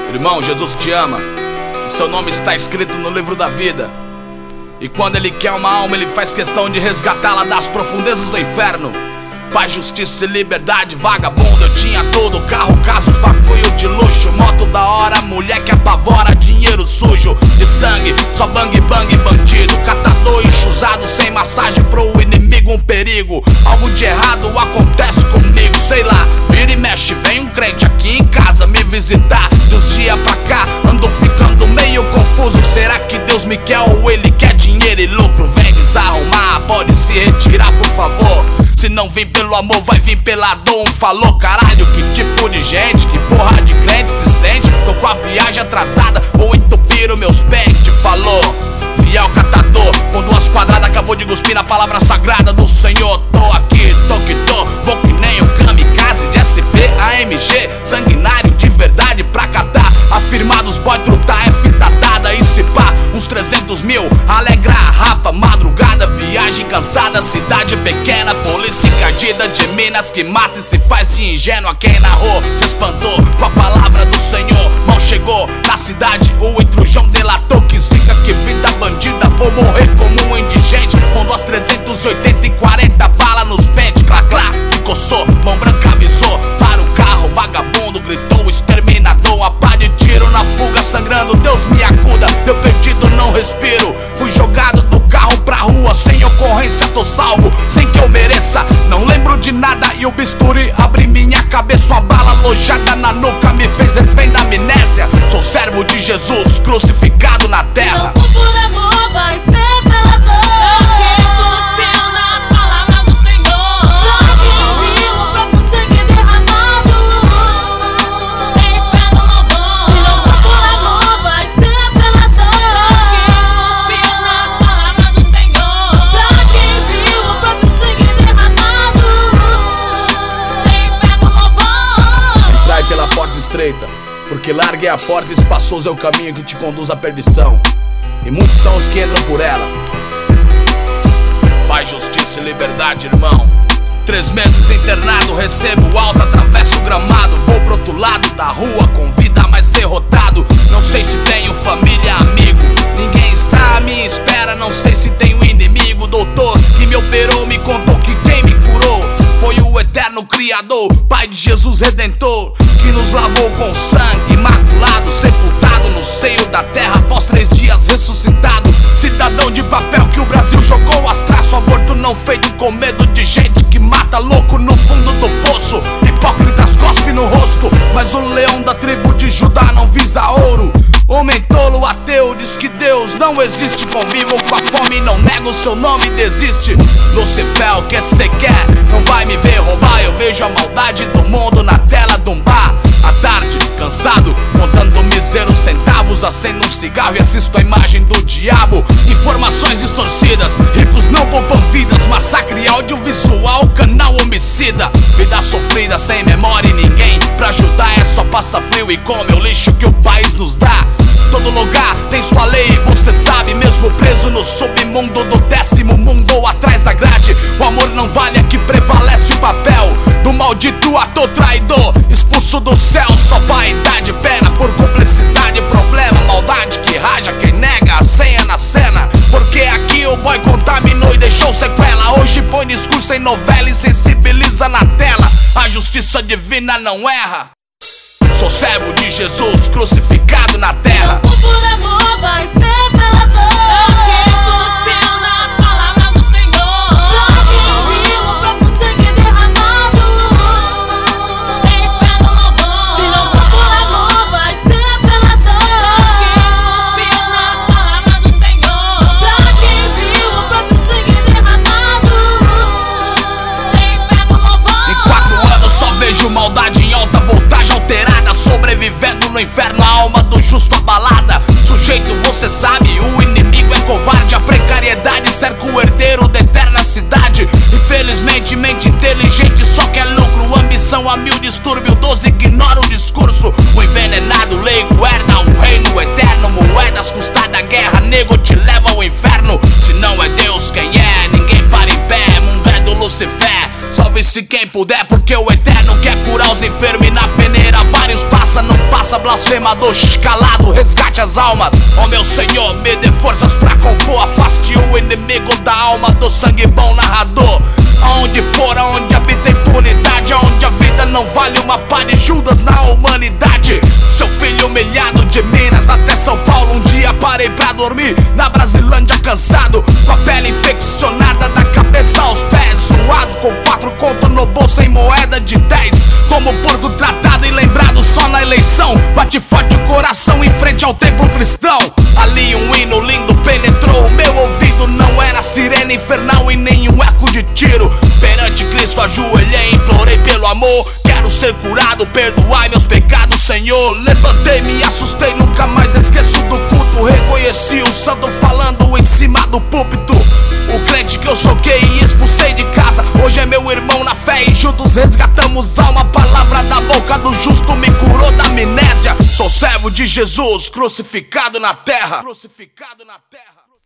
Irmão, Jesus te ama. Seu nome está escrito no livro da vida. E quando Ele quer uma alma, Ele faz questão de resgatá-la das profundezas do inferno. Paz, justiça e liberdade, vagabundo. Eu tinha tudo, carro, casas, bagulho de luxo, moto da hora, mulher que apavora, dinheiro sujo de sangue, só bang bang bandido, catador enxusado, sem massagem pro inimigo, um perigo. Algo de errado acontece comigo, sei lá, vira e mexe, vem um crente aqui em casa me visitar. De uns dias pra cá, ando ficando meio confuso. Será que Deus me quer ou Ele quer dinheiro e lucro? Vem desarrumar, pode se retirar por favor. Se não vem pelo amor, vai vir pela dor. Falou, caralho, que tipo de gente, que porra de crente se sente. Tô com a viagem atrasada, vou entupir os meus pentes. Falou, fiel catador, com 2 quadradas, acabou de cuspir na palavra sagrada do Senhor. Tô aqui, tô que tô, vou que nem um kamikaze de SP, AMG, sanguinário de verdade pra catar. Afirmados, boy, truta é fita dada. E se pá, uns 300 mil, alegra a rapa, madrugada, viagem cansada, cidade pequena, polícia encardida de Minas que mata e se faz de ingênua. Quem narrou se espantou com a palavra do Senhor. Mal chegou na cidade, o intrujão delatou que zica, que vida bandida, vou morrer como um indigente. Com 2, 380 e 40 balas nos pentes, clá clá, se coçou, mão branca avisou, para o carro, vagabundo gritou, exterminador, a pá de tiro na fuga, sangrando, Deus me acuda, eu perdido não respiro, fui jogado do carro pra rua, sem ocorrência tô salvo, sem que eu mereça, não lembro de nada e o bisturi abre minha cabeça, uma bala alojada na nuca me fez refém da amnésia, sou servo de Jesus, crucificado na terra. Não por amor, vai ser pela dor. Quem cuspiu na palavra do Senhor, pra quem viu o próprio sangue derramado, sem fé no louvor. Se não for por amor, vai ser pela dor. Quem cuspiu na palavra do Senhor, pra quem viu o próprio sangue derramado, sem fé no louvor. Entrai pela porta estreita, porque larga é a porta e espaçoso é o caminho que te conduz à perdição, e muitos são os que entram por ela. Paz, justiça e liberdade, irmão. 3 meses internado, recebo alta, atravesso o gramado, vou pro outro lado da rua com vida mais derrotado. Não sei se tenho família, amigo, ninguém está à minha espera. Não sei se tenho inimigo, doutor que me operou me contou que quem me curou foi o eterno Criador, Pai de Jesus Redentor, que nos lavou com sangue imaculado, sepultado no seio da terra após 3 dias ressuscitado. Cidadão de papel que o Brasil jogou as traço, aborto não feito com medo de gente que mata louco no fundo do poço. Hipócritas cospe no rosto, mas o leão da tribo de Judá não visa ouro. Homem tolo, ateu, diz que Deus não existe. Convivo com a fome, não nego seu nome, desiste. Lucifer, o que cê quer? Não vai me ver roubar. Eu vejo a maldade do mundo na tela de um bar. À tarde, cansado, contando míseros centavos, acendo um cigarro e assisto a imagem do diabo. Informações distorcidas, ricos não poupam vidas. Massacre audiovisual, canal homicida. Vida sofrida, sem memória e ninguém pra ajudar. É só passa frio e come o lixo que o país nos dá. Todo lugar tem sua lei, você sabe, mesmo preso no submundo do 10º mundo ou atrás da grade. O amor não vale, aqui prevalece o papel do maldito ator traidor, expulso do céu. Só vaidade, pena por cumplicidade, problema, maldade que raja quem nega a senha na cena. Porque aqui o boy contaminou e deixou sequela. Hoje põe discurso em novela e sensibiliza na tela. A justiça divina não erra. Sou servo de Jesus, crucificado na terra. Não por amor, vai ser pela dor. Quem cuspiu na palavra do Senhor, pra quem viu o próprio sangue derramado, sem fé no louvor. Se não for por amor, vai ser pela dor. Quem cuspiu na palavra do Senhor, pra quem viu o próprio sangue derramado, sem fé no louvor. Em 4 anos só vejo maldade em alta voltagem alterada, sobrevivendo no inferno, a alma do justo abalada. Sujeito, você sabe, o inimigo é covarde. A precariedade cerca o herdeiro da eterna cidade. Infelizmente, mente inteligente só quer lucro. Ambição a 1000, distúrbio 12, ignora o discurso. O envenenado leigo herda um reino eterno. Moedas custadas da guerra, nego te leva ao inferno. Se não é Deus, quem é? Ninguém para em pé, mundo é do Lucifer. Salve-se quem puder, porque o eterno quer curar os enfermos. E na peneira vários passa, não passa faça blasfemador calado, resgate as almas. Ó meu Senhor, me dê forças pra compor, afaste o inimigo da alma do sangue bom narrador. Aonde for, aonde habita impunidade, aonde a vida não vale uma pá de Judas na humanidade. Seu filho humilhado de Minas até São Paulo, um dia parei pra dormir na Brasilândia cansado, com a pele infeccionada da cabeça aos pés, zoado com 4 contos no bolso em moeda de 10, como porco tratado e lembrado só na eleição. Bate forte o coração em frente ao templo cristão. Ali um hino lindo penetrou o meu ouvido, não era sirene infernal e nenhum eco de tiro. Perante Cristo ajoelhei, implorei pelo amor. Quero ser curado, perdoai meus pecados, Senhor. Levantei, me assustei, nunca mais esqueço do culto. Reconheci o santo falando em cima do púlpito. O crente que eu soquei e expulsei de casa, hoje é meu irmão na fé e juntos resgatamos alma. A palavra da boca do justo me curou da amnésia. Sou servo de Jesus, crucificado na terra. Crucificado na terra.